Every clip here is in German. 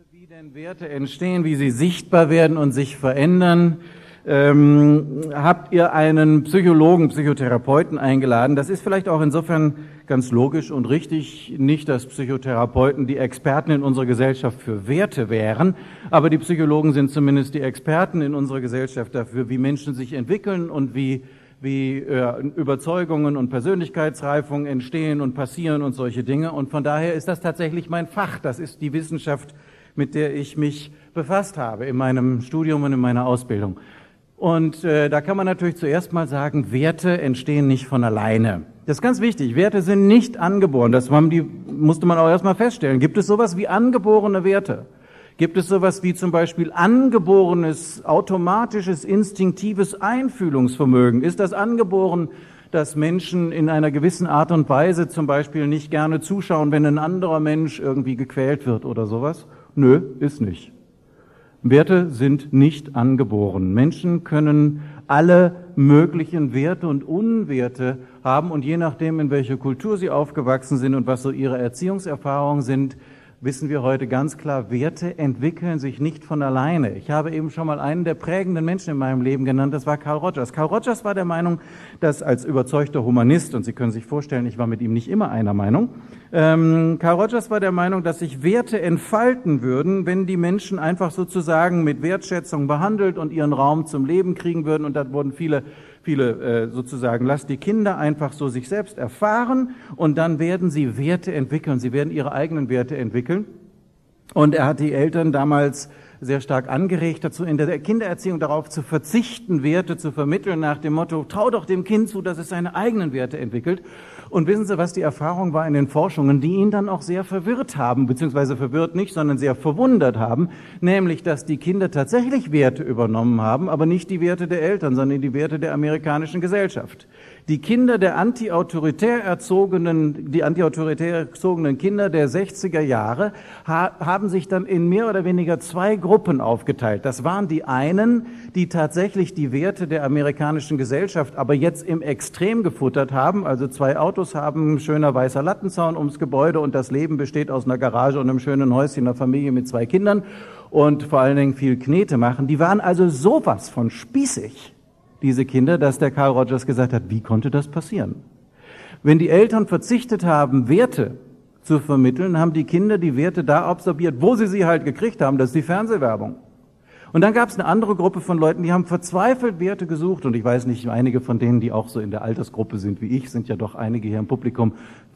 Wie denn Werte entstehen, wie sie sichtbar werden und sich verändern, habt ihr einen Psychologen, Psychotherapeuten eingeladen. Das ist vielleicht auch insofern ganz logisch und richtig, nicht, dass Psychotherapeuten die Experten in unserer Gesellschaft für Werte wären, aber die Psychologen sind zumindest die Experten in unserer Gesellschaft dafür, wie Menschen sich entwickeln und wie Überzeugungen und Persönlichkeitsreifung entstehen und passieren und solche Dinge. Und von daher ist das tatsächlich mein Fach. Das ist die Wissenschaft, mit der ich mich befasst habe in meinem Studium und in meiner Ausbildung. Und da kann man natürlich zuerst mal sagen, Werte entstehen nicht von alleine. Das ist ganz wichtig. Werte sind nicht angeboren. Das musste man auch erst mal feststellen. Gibt es sowas wie angeborene Werte? Gibt es sowas wie zum Beispiel angeborenes, automatisches, instinktives Einfühlungsvermögen? Ist das angeboren, dass Menschen in einer gewissen Art und Weise zum Beispiel nicht gerne zuschauen, wenn ein anderer Mensch irgendwie gequält wird oder sowas? Nö, ist nicht. Werte sind nicht angeboren. Menschen können alle möglichen Werte und Unwerte haben und je nachdem, in welcher Kultur sie aufgewachsen sind und was so ihre Erziehungserfahrungen sind, wissen wir heute ganz klar, Werte entwickeln sich nicht von alleine. Ich habe eben schon mal einen der prägenden Menschen in meinem Leben genannt, das war Carl Rogers. Carl Rogers war der Meinung, dass als überzeugter Humanist, und Sie können sich vorstellen, ich war mit ihm nicht immer einer Meinung, Carl Rogers war der Meinung, dass sich Werte entfalten würden, wenn die Menschen einfach sozusagen mit Wertschätzung behandelt und ihren Raum zum Leben kriegen würden. Und da wurden viele sozusagen, lasst die Kinder einfach so sich selbst erfahren und dann werden sie Werte entwickeln. Sie werden ihre eigenen Werte entwickeln. Und er hat die Eltern damals sehr stark angeregt dazu, in der Kindererziehung darauf zu verzichten, Werte zu vermitteln nach dem Motto, trau doch dem Kind zu, dass es seine eigenen Werte entwickelt. Und wissen Sie, was die Erfahrung war in den Forschungen, die ihn dann auch sehr verwirrt haben, beziehungsweise verwirrt nicht, sondern sehr verwundert haben, nämlich, dass die Kinder tatsächlich Werte übernommen haben, aber nicht die Werte der Eltern, sondern die Werte der amerikanischen Gesellschaft. Die Kinder der antiautoritär erzogenen Kinder der 60er Jahre haben sich dann in mehr oder weniger zwei Gruppen aufgeteilt. Das waren die einen, die tatsächlich die Werte der amerikanischen Gesellschaft aber jetzt im Extrem gefuttert haben, also 2 Autos haben, schöner weißer Lattenzaun ums Gebäude und das Leben besteht aus einer Garage und einem schönen Häuschen, einer Familie mit 2 Kindern und vor allen Dingen viel Knete machen. Die waren also sowas von spießig, diese Kinder, dass der Carl Rogers gesagt hat, wie konnte das passieren? Wenn die Eltern verzichtet haben, Werte zu vermitteln, haben die Kinder die Werte da absorbiert, wo sie halt gekriegt haben, das ist die Fernsehwerbung. Und dann gab es eine andere Gruppe von Leuten, die haben verzweifelt Werte gesucht und ich weiß nicht, einige von denen, die auch so in der Altersgruppe sind wie ich, sind ja doch einige hier im Publikum,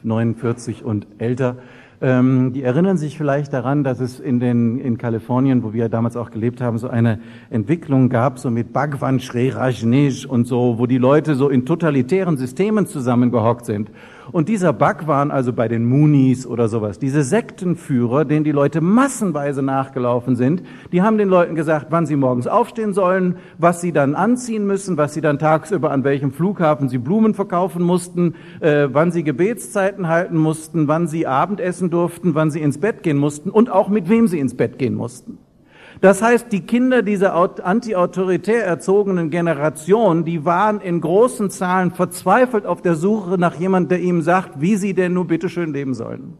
49 und älter, die erinnern sich vielleicht daran, dass es in Kalifornien, wo wir damals auch gelebt haben, so eine Entwicklung gab, so mit Bhagwan Sri Rajneesh und so, wo die Leute so in totalitären Systemen zusammengehockt sind. Und dieser Bhagwan, also bei den Moonies oder sowas, diese Sektenführer, denen die Leute massenweise nachgelaufen sind, die haben den Leuten gesagt, wann sie morgens aufstehen sollen, was sie dann anziehen müssen, was sie dann tagsüber an welchem Flughafen sie Blumen verkaufen mussten, wann sie Gebetszeiten halten mussten, wann sie Abendessen durften, wann sie ins Bett gehen mussten und auch mit wem sie ins Bett gehen mussten. Das heißt, die Kinder dieser antiautoritär erzogenen Generation, die waren in großen Zahlen verzweifelt auf der Suche nach jemandem, der ihnen sagt, wie sie denn nur bitteschön leben sollen.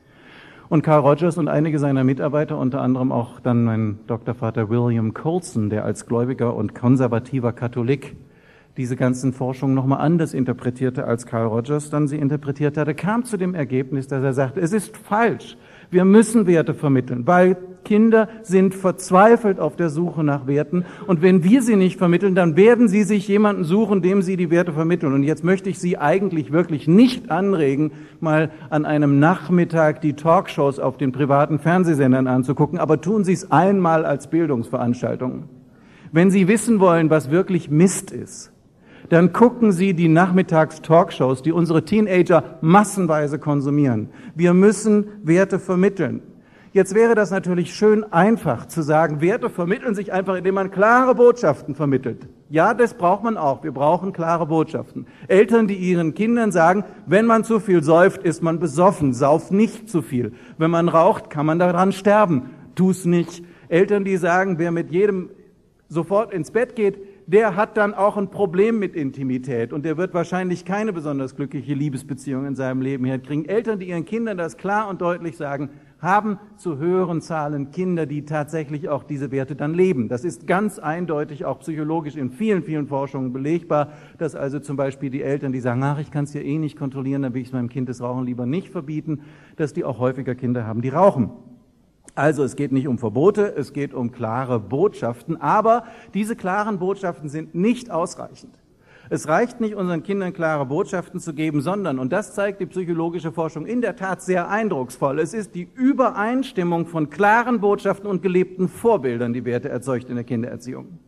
Und Carl Rogers und einige seiner Mitarbeiter, unter anderem auch dann mein Doktorvater William Colson, der als gläubiger und konservativer Katholik diese ganzen Forschungen nochmal anders interpretierte, als Carl Rogers dann sie interpretiert hatte, kam zu dem Ergebnis, dass er sagte, es ist falsch. Wir müssen Werte vermitteln, weil Kinder sind verzweifelt auf der Suche nach Werten. Und wenn wir sie nicht vermitteln, dann werden sie sich jemanden suchen, dem sie die Werte vermitteln. Und jetzt möchte ich Sie eigentlich wirklich nicht anregen, mal an einem Nachmittag die Talkshows auf den privaten Fernsehsendern anzugucken, aber tun Sie es einmal als Bildungsveranstaltung. Wenn Sie wissen wollen, was wirklich Mist ist, dann gucken Sie die Nachmittags-Talkshows, die unsere Teenager massenweise konsumieren. Wir müssen Werte vermitteln. Jetzt wäre das natürlich schön einfach zu sagen, Werte vermitteln sich einfach, indem man klare Botschaften vermittelt. Ja, das braucht man auch. Wir brauchen klare Botschaften. Eltern, die ihren Kindern sagen, wenn man zu viel säuft, ist man besoffen. Sauf nicht zu viel. Wenn man raucht, kann man daran sterben. Tu's nicht. Eltern, die sagen, wer mit jedem sofort ins Bett geht, der hat dann auch ein Problem mit Intimität und der wird wahrscheinlich keine besonders glückliche Liebesbeziehung in seinem Leben herkriegen. Eltern, die ihren Kindern das klar und deutlich sagen, haben zu höheren Zahlen Kinder, die tatsächlich auch diese Werte dann leben. Das ist ganz eindeutig auch psychologisch in vielen, vielen Forschungen belegbar, dass also zum Beispiel die Eltern, die sagen, ach, ich kann es ja eh nicht kontrollieren, dann will ich meinem Kind das Rauchen lieber nicht verbieten, dass die auch häufiger Kinder haben, die rauchen. Also es geht nicht um Verbote, es geht um klare Botschaften, aber diese klaren Botschaften sind nicht ausreichend. Es reicht nicht, unseren Kindern klare Botschaften zu geben, sondern, und das zeigt die psychologische Forschung in der Tat sehr eindrucksvoll, es ist die Übereinstimmung von klaren Botschaften und gelebten Vorbildern, die Werte erzeugt in der Kindererziehung.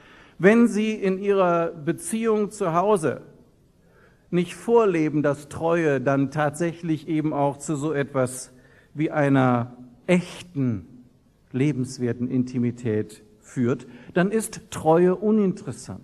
Wenn Sie in Ihrer Beziehung zu Hause nicht vorleben, dass Treue dann tatsächlich eben auch zu so etwas wie einer echten, lebenswerten Intimität führt, dann ist Treue uninteressant.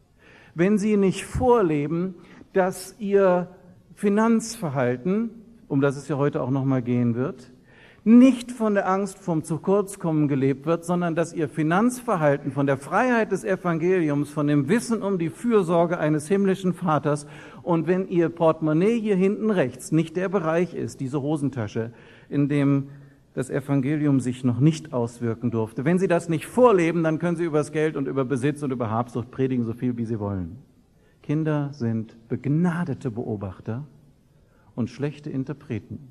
Wenn Sie nicht vorleben, dass Ihr Finanzverhalten, um das es ja heute auch nochmal gehen wird, nicht von der Angst vom Zukurzkommen gelebt wird, sondern dass Ihr Finanzverhalten von der Freiheit des Evangeliums, von dem Wissen um die Fürsorge eines himmlischen Vaters und wenn Ihr Portemonnaie hier hinten rechts nicht der Bereich ist, diese Hosentasche, in dem das Evangelium sich noch nicht auswirken durfte. Wenn Sie das nicht vorleben, dann können Sie über das Geld und über Besitz und über Habsucht predigen, so viel wie Sie wollen. Kinder sind begnadete Beobachter und schlechte Interpreten.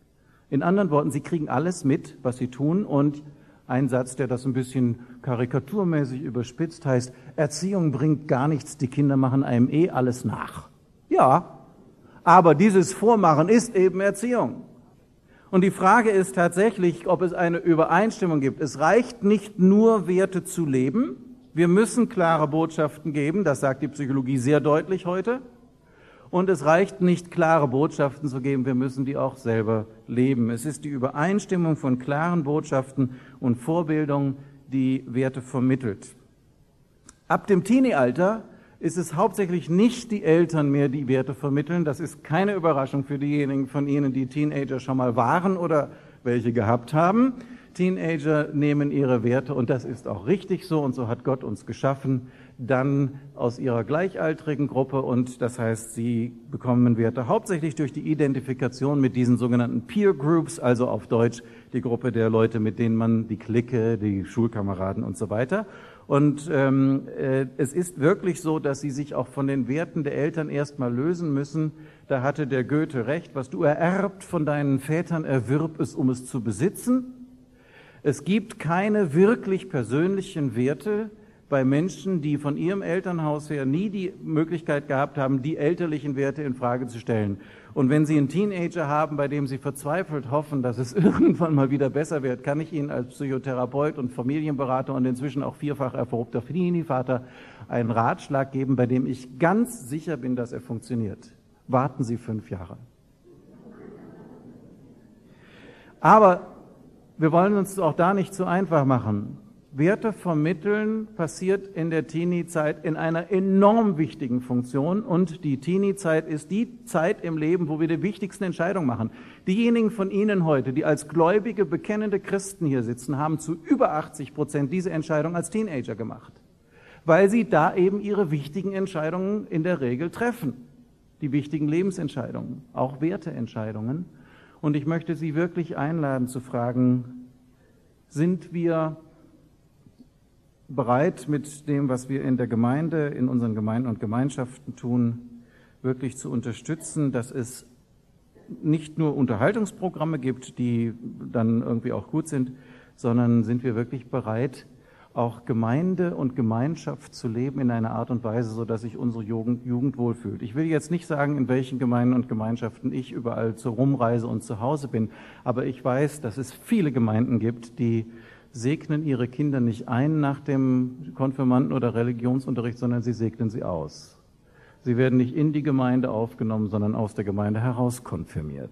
In anderen Worten, sie kriegen alles mit, was sie tun, und ein Satz, der das ein bisschen karikaturmäßig überspitzt, heißt, Erziehung bringt gar nichts, die Kinder machen einem eh alles nach. Ja, aber dieses Vormachen ist eben Erziehung. Und die Frage ist tatsächlich, ob es eine Übereinstimmung gibt. Es reicht nicht nur, Werte zu leben. Wir müssen klare Botschaften geben, das sagt die Psychologie sehr deutlich heute. Und es reicht nicht, klare Botschaften zu geben, wir müssen die auch selber leben. Es ist die Übereinstimmung von klaren Botschaften und Vorbildung, die Werte vermittelt. Ab dem Teenie-Alter ist es hauptsächlich nicht die Eltern mehr, die Werte vermitteln. Das ist keine Überraschung für diejenigen von Ihnen, die Teenager schon mal waren oder welche gehabt haben. Teenager nehmen ihre Werte, und das ist auch richtig so, und so hat Gott uns geschaffen, dann aus ihrer gleichaltrigen Gruppe, und das heißt, sie bekommen Werte hauptsächlich durch die Identifikation mit diesen sogenannten Peer Groups, also auf Deutsch die Gruppe der Leute, mit denen man, die Clique, die Schulkameraden und so weiter. Und es ist wirklich so, dass sie sich auch von den Werten der Eltern erstmal lösen müssen. Da hatte der Goethe recht, was du ererbt von deinen Vätern, erwirb es, um es zu besitzen. Es gibt keine wirklich persönlichen Werte bei Menschen, die von ihrem Elternhaus her nie die Möglichkeit gehabt haben, die elterlichen Werte in Frage zu stellen. Und wenn Sie einen Teenager haben, bei dem Sie verzweifelt hoffen, dass es irgendwann mal wieder besser wird, kann ich Ihnen als Psychotherapeut und Familienberater und inzwischen auch vierfach erprobter Teenie-Vater einen Ratschlag geben, bei dem ich ganz sicher bin, dass er funktioniert. Warten Sie 5 Jahre. Aber wir wollen uns auch da nicht zu einfach machen. Werte vermitteln passiert in der Teenie-Zeit in einer enorm wichtigen Funktion, und die Teenie-Zeit ist die Zeit im Leben, wo wir die wichtigsten Entscheidungen machen. Diejenigen von Ihnen heute, die als gläubige, bekennende Christen hier sitzen, haben zu über 80% diese Entscheidung als Teenager gemacht, weil sie da eben ihre wichtigen Entscheidungen in der Regel treffen, die wichtigen Lebensentscheidungen, auch Werteentscheidungen. Und ich möchte Sie wirklich einladen zu fragen, sind wir bereit, mit dem, was wir in der Gemeinde, in unseren Gemeinden und Gemeinschaften tun, wirklich zu unterstützen, dass es nicht nur Unterhaltungsprogramme gibt, die dann irgendwie auch gut sind, sondern sind wir wirklich bereit, auch Gemeinde und Gemeinschaft zu leben in einer Art und Weise, so dass sich unsere Jugend wohlfühlt. Ich will jetzt nicht sagen, in welchen Gemeinden und Gemeinschaften ich überall zur Rumreise und zu Hause bin, aber ich weiß, dass es viele Gemeinden gibt, die segnen ihre Kinder nicht ein nach dem Konfirmanden- oder Religionsunterricht, sondern sie segnen sie aus. Sie werden nicht in die Gemeinde aufgenommen, sondern aus der Gemeinde heraus konfirmiert.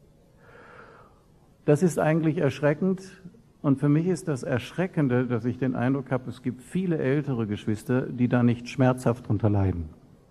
Das ist eigentlich erschreckend, und für mich ist das Erschreckende, dass ich den Eindruck habe, es gibt viele ältere Geschwister, die da nicht schmerzhaft drunter leiden.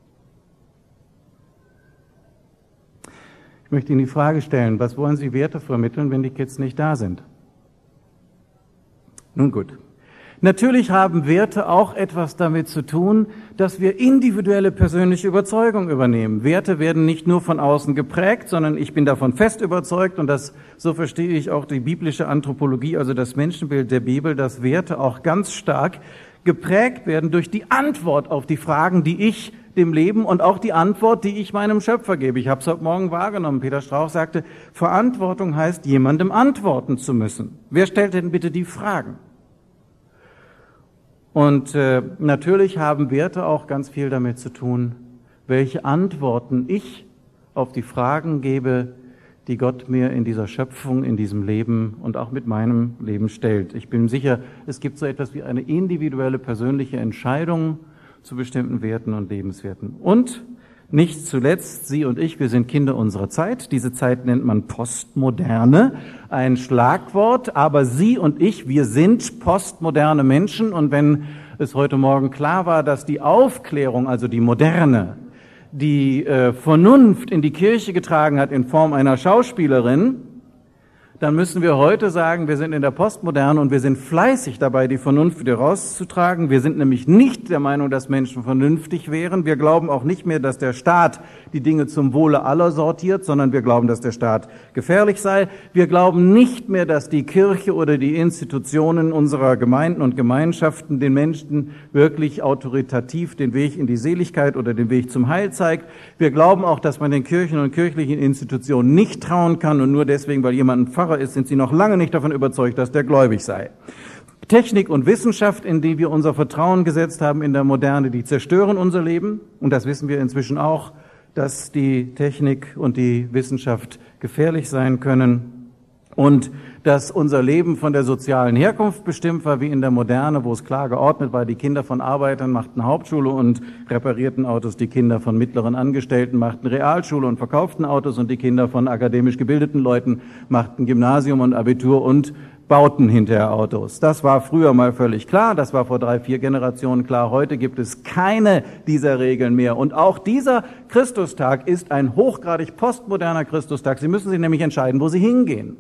Ich möchte Ihnen die Frage stellen, was wollen Sie Werte vermitteln, wenn die Kids nicht da sind? Nun gut, Natürlich haben Werte auch etwas damit zu tun, dass wir individuelle persönliche Überzeugung übernehmen. Werte werden nicht nur von außen geprägt, sondern ich bin davon fest überzeugt, und so verstehe ich auch die biblische Anthropologie, also das Menschenbild der Bibel, dass Werte auch ganz stark geprägt werden durch die Antwort auf die Fragen, die ich dem Leben und auch die Antwort, die ich meinem Schöpfer gebe. Ich habe es heute Morgen wahrgenommen. Peter Strauch sagte, Verantwortung heißt, jemandem antworten zu müssen. Wer stellt denn bitte die Fragen? Und natürlich haben Werte auch ganz viel damit zu tun, welche Antworten ich auf die Fragen gebe, die Gott mir in dieser Schöpfung, in diesem Leben und auch mit meinem Leben stellt. Ich bin sicher, es gibt so etwas wie eine individuelle persönliche Entscheidung zu bestimmten Werten und Lebenswerten. Und nicht zuletzt, Sie und ich, wir sind Kinder unserer Zeit. Diese Zeit nennt man Postmoderne, ein Schlagwort. Aber Sie und ich, wir sind postmoderne Menschen. Und wenn es heute Morgen klar war, dass die Aufklärung, also die Moderne, die Vernunft in die Kirche getragen hat in Form einer Schauspielerin, dann müssen wir heute sagen, wir sind in der Postmoderne und wir sind fleißig dabei, die Vernunft wieder rauszutragen. Wir sind nämlich nicht der Meinung, dass Menschen vernünftig wären. Wir glauben auch nicht mehr, dass der Staat die Dinge zum Wohle aller sortiert, sondern wir glauben, dass der Staat gefährlich sei. Wir glauben nicht mehr, dass die Kirche oder die Institutionen unserer Gemeinden und Gemeinschaften den Menschen wirklich autoritativ den Weg in die Seligkeit oder den Weg zum Heil zeigt. Wir glauben auch, dass man den Kirchen und kirchlichen Institutionen nicht trauen kann und nur deswegen, weil jemand ein Pfarrer ist, sind sie noch lange nicht davon überzeugt, dass der gläubig sei. Technik und Wissenschaft, in die wir unser Vertrauen gesetzt haben in der Moderne, die zerstören unser Leben. Und das wissen wir inzwischen auch, dass die Technik und die Wissenschaft gefährlich sein können. Und dass unser Leben von der sozialen Herkunft bestimmt war, wie in der Moderne, wo es klar geordnet war, die Kinder von Arbeitern machten Hauptschule und reparierten Autos, die Kinder von mittleren Angestellten machten Realschule und verkauften Autos und die Kinder von akademisch gebildeten Leuten machten Gymnasium und Abitur und bauten hinterher Autos. Das war früher mal völlig klar, das war vor 3, 4 Generationen klar. Heute gibt es keine dieser Regeln mehr. Und auch dieser Christustag ist ein hochgradig postmoderner Christustag. Sie müssen sich nämlich entscheiden, wo Sie hingehen.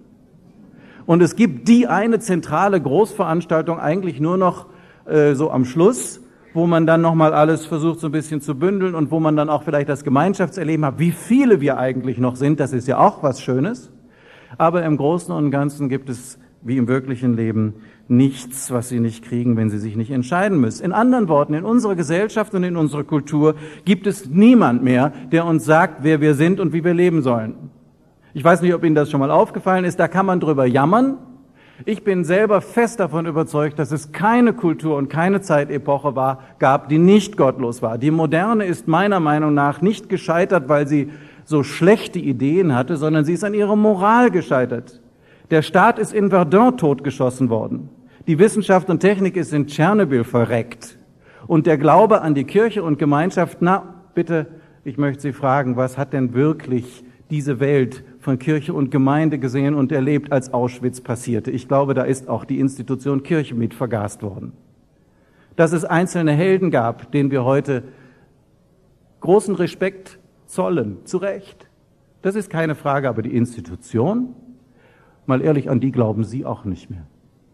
Und es gibt die eine zentrale Großveranstaltung eigentlich nur noch so am Schluss, wo man dann nochmal alles versucht so ein bisschen zu bündeln und wo man dann auch vielleicht das Gemeinschaftserleben hat, wie viele wir eigentlich noch sind. Das ist ja auch was Schönes. Aber im Großen und Ganzen gibt es, wie im wirklichen Leben, nichts, was Sie nicht kriegen, wenn Sie sich nicht entscheiden müssen. In anderen Worten, in unserer Gesellschaft und in unserer Kultur gibt es niemand mehr, der uns sagt, wer wir sind und wie wir leben sollen. Ich weiß nicht, ob Ihnen das schon mal aufgefallen ist, da kann man drüber jammern. Ich bin selber fest davon überzeugt, dass es keine Kultur und keine Zeitepoche gab, die nicht gottlos war. Die Moderne ist meiner Meinung nach nicht gescheitert, weil sie so schlechte Ideen hatte, sondern sie ist an ihrer Moral gescheitert. Der Staat ist in Verdun totgeschossen worden. Die Wissenschaft und Technik ist in Tschernobyl verreckt. Und der Glaube an die Kirche und Gemeinschaft, na bitte, ich möchte Sie fragen, was hat denn wirklich diese Welt von Kirche und Gemeinde gesehen und erlebt, als Auschwitz passierte? Ich glaube, da ist auch die Institution Kirche mit vergast worden. Dass es einzelne Helden gab, denen wir heute großen Respekt zollen, zu Recht. Das ist keine Frage, aber die Institution, mal ehrlich, an die glauben Sie auch nicht mehr.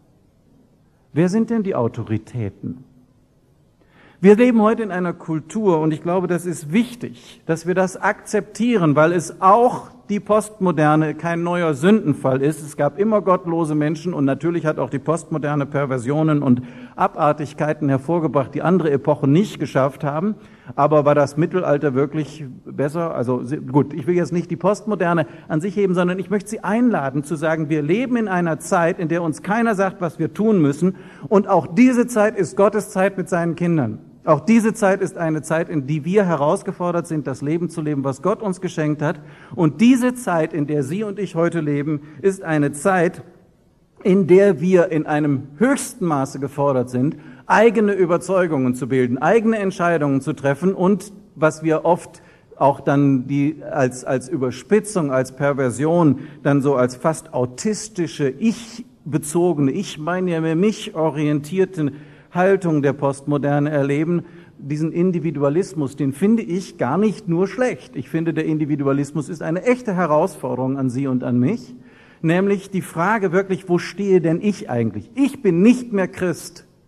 Wer sind denn die Autoritäten? Wir leben heute in einer Kultur, und ich glaube, das ist wichtig, dass wir das akzeptieren, weil es auch die Postmoderne kein neuer Sündenfall ist. Es gab immer gottlose Menschen und natürlich hat auch die Postmoderne Perversionen und Abartigkeiten hervorgebracht, die andere Epochen nicht geschafft haben. Aber war das Mittelalter wirklich besser? Also gut, ich will jetzt nicht die Postmoderne an sich heben, sondern ich möchte Sie einladen zu sagen, wir leben in einer Zeit, in der uns keiner sagt, was wir tun müssen. Und auch diese Zeit ist Gottes Zeit mit seinen Kindern. Auch diese Zeit ist eine Zeit, in die wir herausgefordert sind, das Leben zu leben, was Gott uns geschenkt hat. Und diese Zeit, in der Sie und ich heute leben, ist eine Zeit, in der wir in einem höchsten Maße gefordert sind, eigene Überzeugungen zu bilden, eigene Entscheidungen zu treffen und was wir oft auch dann die als Überspitzung, als Perversion, dann so als fast autistische, ich-bezogene, ich meine ja mich orientierten Haltung der Postmoderne erleben, diesen Individualismus, den finde ich gar nicht nur schlecht. Ich finde, der Individualismus ist eine echte Herausforderung an Sie und an mich, nämlich die Frage wirklich, wo stehe denn ich eigentlich? Ich bin nicht mehr Christ,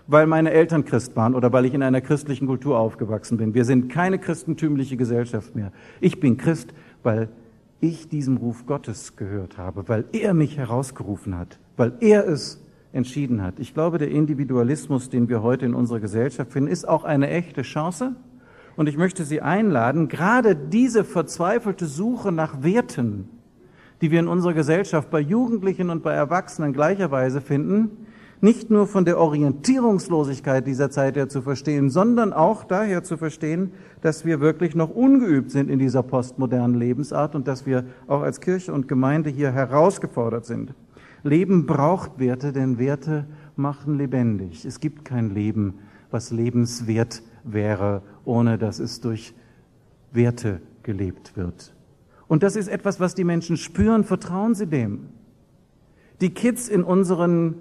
weil meine Eltern Christ waren oder weil ich in einer christlichen Kultur aufgewachsen bin. Wir sind keine christentümliche Gesellschaft mehr. Ich bin Christ, weil ich diesem Ruf Gottes gehört habe, weil er mich herausgerufen hat, weil er es entschieden hat. Ich glaube, der Individualismus, den wir heute in unserer Gesellschaft finden, ist auch eine echte Chance. Und ich möchte Sie einladen, gerade diese verzweifelte Suche nach Werten, die wir in unserer Gesellschaft bei Jugendlichen und bei Erwachsenen gleicherweise finden, nicht nur von der Orientierungslosigkeit dieser Zeit her zu verstehen, sondern auch daher zu verstehen, dass wir wirklich noch ungeübt sind in dieser postmodernen Lebensart und dass wir auch als Kirche und Gemeinde hier herausgefordert sind. Leben braucht Werte, denn Werte machen lebendig. Es gibt kein Leben, was lebenswert wäre, ohne dass es durch Werte gelebt wird. Und das ist etwas, was die Menschen spüren. Vertrauen Sie dem. Die Kids in unseren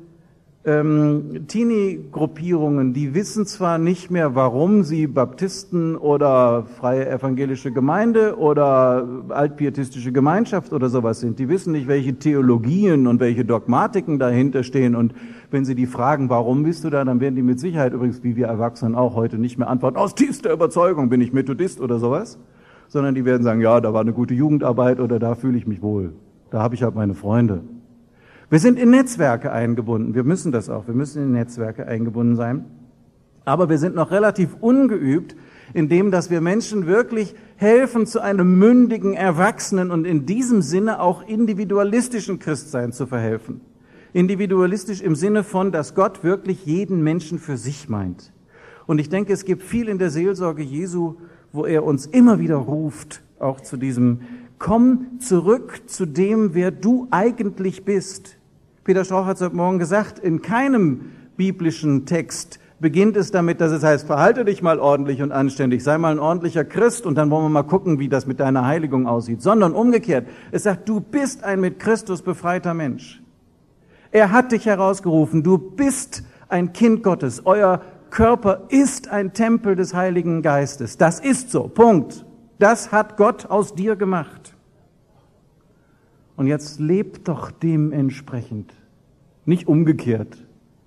Teenie-Gruppierungen, die wissen zwar nicht mehr, warum sie Baptisten oder Freie Evangelische Gemeinde oder Altpietistische Gemeinschaft oder sowas sind. Die wissen nicht, welche Theologien und welche Dogmatiken dahinter stehen. Und wenn sie die fragen, warum bist du da, dann werden die mit Sicherheit, übrigens wie wir Erwachsenen auch heute, nicht mehr antworten, aus tiefster Überzeugung bin ich Methodist oder sowas. Sondern die werden sagen, ja, da war eine gute Jugendarbeit oder da fühle ich mich wohl. Da habe ich halt meine Freunde. Wir sind in Netzwerke eingebunden. Wir müssen das auch. Wir müssen in Netzwerke eingebunden sein. Aber wir sind noch relativ ungeübt in dem, dass wir Menschen wirklich helfen, zu einem mündigen, erwachsenen und in diesem Sinne auch individualistischen Christsein zu verhelfen. Individualistisch im Sinne von, dass Gott wirklich jeden Menschen für sich meint. Und ich denke, es gibt viel in der Seelsorge Jesu, wo er uns immer wieder ruft, auch zu diesem, komm zurück zu dem, wer du eigentlich bist. Peter Strauch hat es heute Morgen gesagt, in keinem biblischen Text beginnt es damit, dass es heißt, verhalte dich mal ordentlich und anständig, sei mal ein ordentlicher Christ und dann wollen wir mal gucken, wie das mit deiner Heiligung aussieht. Sondern umgekehrt, es sagt, du bist ein mit Christus befreiter Mensch. Er hat dich herausgerufen, du bist ein Kind Gottes, euer Körper ist ein Tempel des Heiligen Geistes. Das ist so, Punkt. Das hat Gott aus dir gemacht. Und jetzt lebt doch dementsprechend, nicht umgekehrt.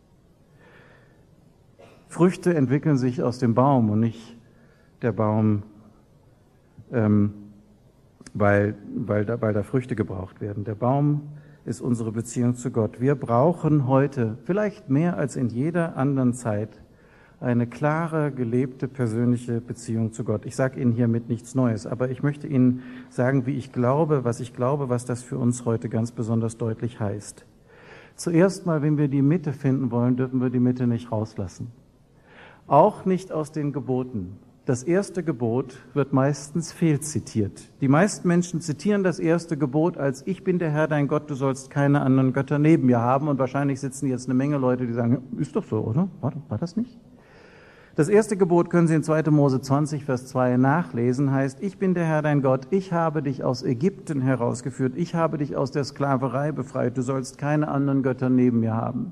Früchte entwickeln sich aus dem Baum und nicht der Baum, weil da Früchte gebraucht werden. Der Baum ist unsere Beziehung zu Gott. Wir brauchen heute, vielleicht mehr als in jeder anderen Zeit, eine klare, gelebte, persönliche Beziehung zu Gott. Ich sage Ihnen hiermit nichts Neues, aber ich möchte Ihnen sagen, wie ich glaube, was das für uns heute ganz besonders deutlich heißt. Zuerst mal, wenn wir die Mitte finden wollen, dürfen wir die Mitte nicht rauslassen. Auch nicht aus den Geboten. Das erste Gebot wird meistens fehlzitiert. Die meisten Menschen zitieren das erste Gebot als, ich bin der Herr, dein Gott, du sollst keine anderen Götter neben mir haben. Und wahrscheinlich sitzen jetzt eine Menge Leute, die sagen, ist doch so, oder? War das nicht? Das erste Gebot können Sie in 2. Mose 20, Vers 2 nachlesen, heißt, ich bin der Herr, dein Gott, ich habe dich aus Ägypten herausgeführt, ich habe dich aus der Sklaverei befreit, du sollst keine anderen Götter neben mir haben.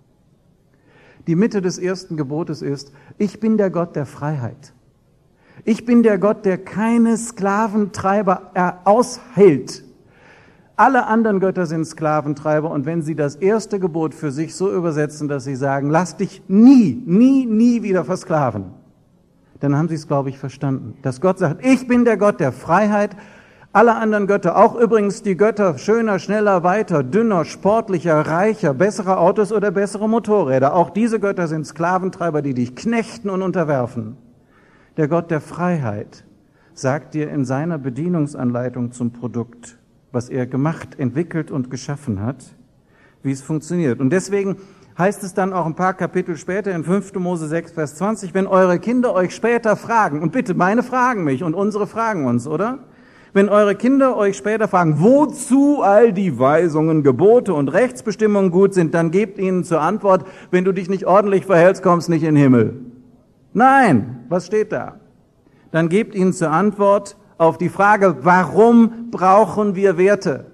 Die Mitte des ersten Gebotes ist, ich bin der Gott der Freiheit. Ich bin der Gott, der keine Sklaventreiber aushält. Alle anderen Götter sind Sklaventreiber und wenn sie das erste Gebot für sich so übersetzen, dass sie sagen, lass dich nie wieder versklaven, dann haben sie es, glaube ich, verstanden. Dass Gott sagt, ich bin der Gott der Freiheit, alle anderen Götter, auch übrigens die Götter schöner, schneller, weiter, dünner, sportlicher, reicher, bessere Autos oder bessere Motorräder, auch diese Götter sind Sklaventreiber, die dich knechten und unterwerfen. Der Gott der Freiheit sagt dir in seiner Bedienungsanleitung zum Produkt, was er gemacht, entwickelt und geschaffen hat, wie es funktioniert. Und deswegen heißt es dann auch ein paar Kapitel später in 5. Mose 6, Vers 20, wenn eure Kinder euch später fragen, und bitte, meine fragen mich und unsere fragen uns, oder? Wenn eure Kinder euch später fragen, wozu all die Weisungen, Gebote und Rechtsbestimmungen gut sind, dann gebt ihnen zur Antwort, wenn du dich nicht ordentlich verhältst, kommst nicht in den Himmel. Nein, was steht da? Dann gebt ihnen zur Antwort auf die Frage, warum brauchen wir Werte?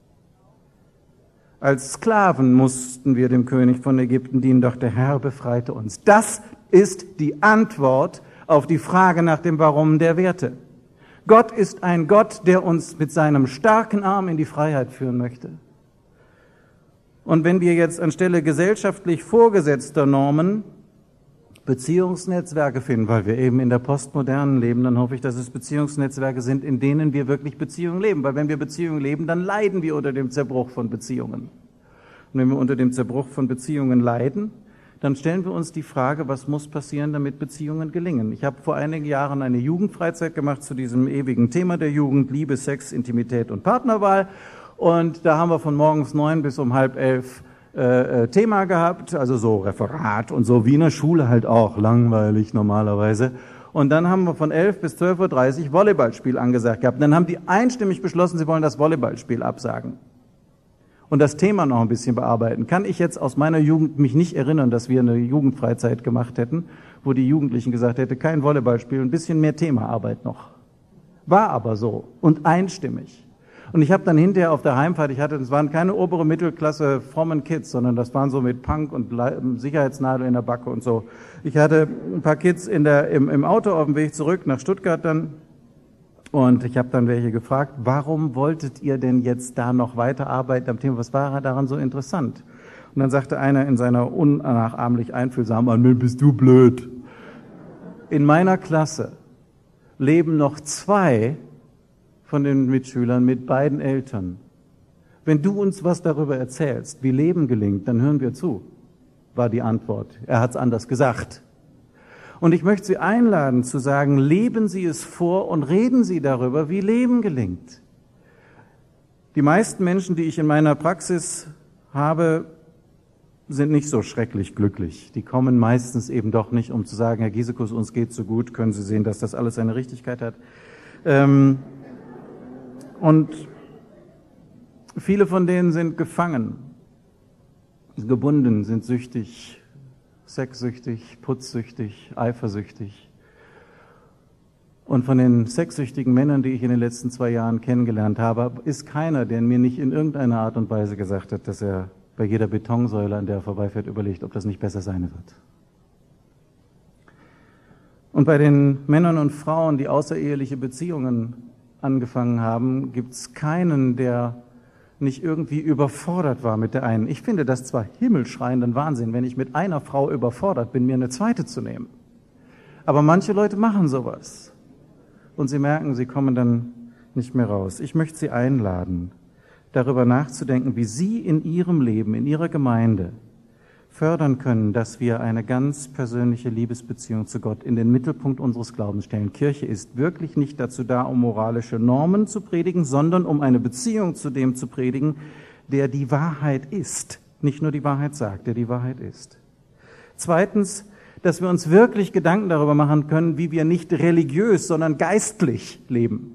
Als Sklaven mussten wir dem König von Ägypten dienen, doch der Herr befreite uns. Das ist die Antwort auf die Frage nach dem Warum der Werte. Gott ist ein Gott, der uns mit seinem starken Arm in die Freiheit führen möchte. Und wenn wir jetzt anstelle gesellschaftlich vorgesetzter Normen Beziehungsnetzwerke finden, weil wir eben in der Postmodernen leben, dann hoffe ich, dass es Beziehungsnetzwerke sind, in denen wir wirklich Beziehungen leben. Weil wenn wir Beziehungen leben, dann leiden wir unter dem Zerbruch von Beziehungen. Und wenn wir unter dem Zerbruch von Beziehungen leiden, dann stellen wir uns die Frage, was muss passieren, damit Beziehungen gelingen. Ich habe vor einigen Jahren eine Jugendfreizeit gemacht zu diesem ewigen Thema der Jugend, Liebe, Sex, Intimität und Partnerwahl. Und da haben wir von morgens 9 bis um 10:30 Thema gehabt, also so Referat und so, wie in der Schule halt auch, langweilig normalerweise. Und dann haben wir von 11 bis 12:30 Volleyballspiel angesagt gehabt. Und dann haben die einstimmig beschlossen, sie wollen das Volleyballspiel absagen. Und das Thema noch ein bisschen bearbeiten. Kann ich jetzt aus meiner Jugend mich nicht erinnern, dass wir eine Jugendfreizeit gemacht hätten, wo die Jugendlichen gesagt hätten, kein Volleyballspiel, ein bisschen mehr Themaarbeit noch. War aber so und einstimmig. Und ich habe dann hinterher auf der Heimfahrt, das waren keine obere Mittelklasse frommen Kids, sondern das waren so mit Punk und Sicherheitsnadel in der Backe und so. Ich hatte ein paar Kids im Auto auf dem Weg zurück nach Stuttgart dann und ich habe dann welche gefragt, warum wolltet ihr denn jetzt da noch weiterarbeiten am Thema, was war daran so interessant? Und dann sagte einer in seiner unnachahmlich einfühlsamen Art, bist du blöd. In meiner Klasse leben noch 2 von den Mitschülern mit beiden Eltern. Wenn du uns was darüber erzählst, wie Leben gelingt, dann hören wir zu, war die Antwort. Er hat es anders gesagt. Und ich möchte Sie einladen zu sagen, leben Sie es vor und reden Sie darüber, wie Leben gelingt. Die meisten Menschen, die ich in meiner Praxis habe, sind nicht so schrecklich glücklich. Die kommen meistens eben doch nicht, um zu sagen, Herr Giesekus, uns geht's so gut, können Sie sehen, dass das alles seine Richtigkeit hat. Und viele von denen sind gefangen, gebunden, sind süchtig, sexsüchtig, putzsüchtig, eifersüchtig. Und von den sexsüchtigen Männern, die ich in den letzten 2 Jahren kennengelernt habe, ist keiner, der mir nicht in irgendeiner Art und Weise gesagt hat, dass er bei jeder Betonsäule, an der er vorbeifährt, überlegt, ob das nicht besser sein wird. Und bei den Männern und Frauen, die außereheliche Beziehungen angefangen haben, gibt es keinen, der nicht irgendwie überfordert war mit der einen. Ich finde das zwar himmelschreienden Wahnsinn, wenn ich mit einer Frau überfordert bin, mir eine zweite zu nehmen. Aber manche Leute machen sowas. Und sie merken, sie kommen dann nicht mehr raus. Ich möchte Sie einladen, darüber nachzudenken, wie Sie in Ihrem Leben, in Ihrer Gemeinde fördern können, dass wir eine ganz persönliche Liebesbeziehung zu Gott in den Mittelpunkt unseres Glaubens stellen. Kirche ist wirklich nicht dazu da, um moralische Normen zu predigen, sondern um eine Beziehung zu dem zu predigen, der die Wahrheit ist. Nicht nur die Wahrheit sagt, der die Wahrheit ist. Zweitens, dass wir uns wirklich Gedanken darüber machen können, wie wir nicht religiös, sondern geistlich leben.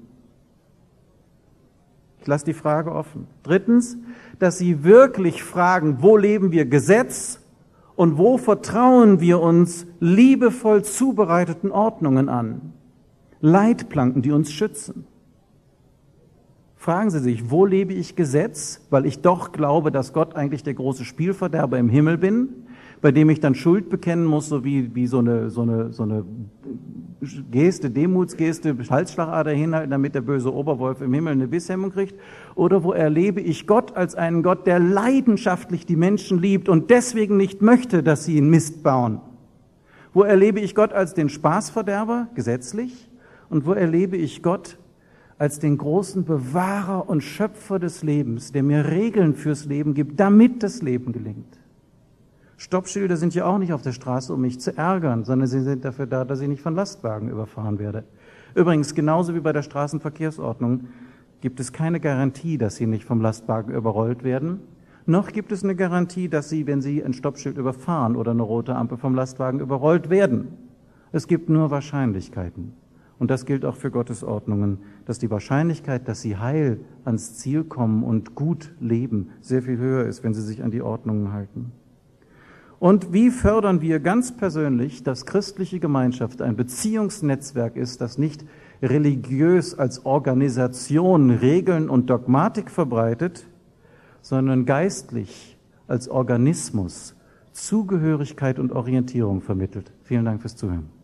Ich lasse die Frage offen. Drittens, dass Sie wirklich fragen, wo leben wir Gesetz und wo vertrauen wir uns liebevoll zubereiteten Ordnungen an? Leitplanken, die uns schützen. Fragen Sie sich, wo lebe ich Gesetz, weil ich doch glaube, dass Gott eigentlich der große Spielverderber im Himmel bin, bei dem ich dann Schuld bekennen muss, so wie so eine Geste, Demutsgeste, Halsschlagader hinhalten, damit der böse Oberwolf im Himmel eine Bisshemmung kriegt? Oder wo erlebe ich Gott als einen Gott, der leidenschaftlich die Menschen liebt und deswegen nicht möchte, dass sie ihn Mist bauen? Wo erlebe ich Gott als den Spaßverderber, gesetzlich? Und wo erlebe ich Gott als den großen Bewahrer und Schöpfer des Lebens, der mir Regeln fürs Leben gibt, damit das Leben gelingt? Stoppschilder sind ja auch nicht auf der Straße, um mich zu ärgern, sondern sie sind dafür da, dass ich nicht von Lastwagen überfahren werde. Übrigens, genauso wie bei der Straßenverkehrsordnung gibt es keine Garantie, dass Sie nicht vom Lastwagen überrollt werden. Noch gibt es eine Garantie, dass Sie, wenn Sie ein Stoppschild überfahren oder eine rote Ampel vom Lastwagen überrollt werden. Es gibt nur Wahrscheinlichkeiten. Und das gilt auch für Gottes Ordnungen, dass die Wahrscheinlichkeit, dass Sie heil ans Ziel kommen und gut leben, sehr viel höher ist, wenn Sie sich an die Ordnungen halten. Und wie fördern wir ganz persönlich, dass christliche Gemeinschaft ein Beziehungsnetzwerk ist, das nicht religiös als Organisation Regeln und Dogmatik verbreitet, sondern geistlich als Organismus Zugehörigkeit und Orientierung vermittelt. Vielen Dank fürs Zuhören.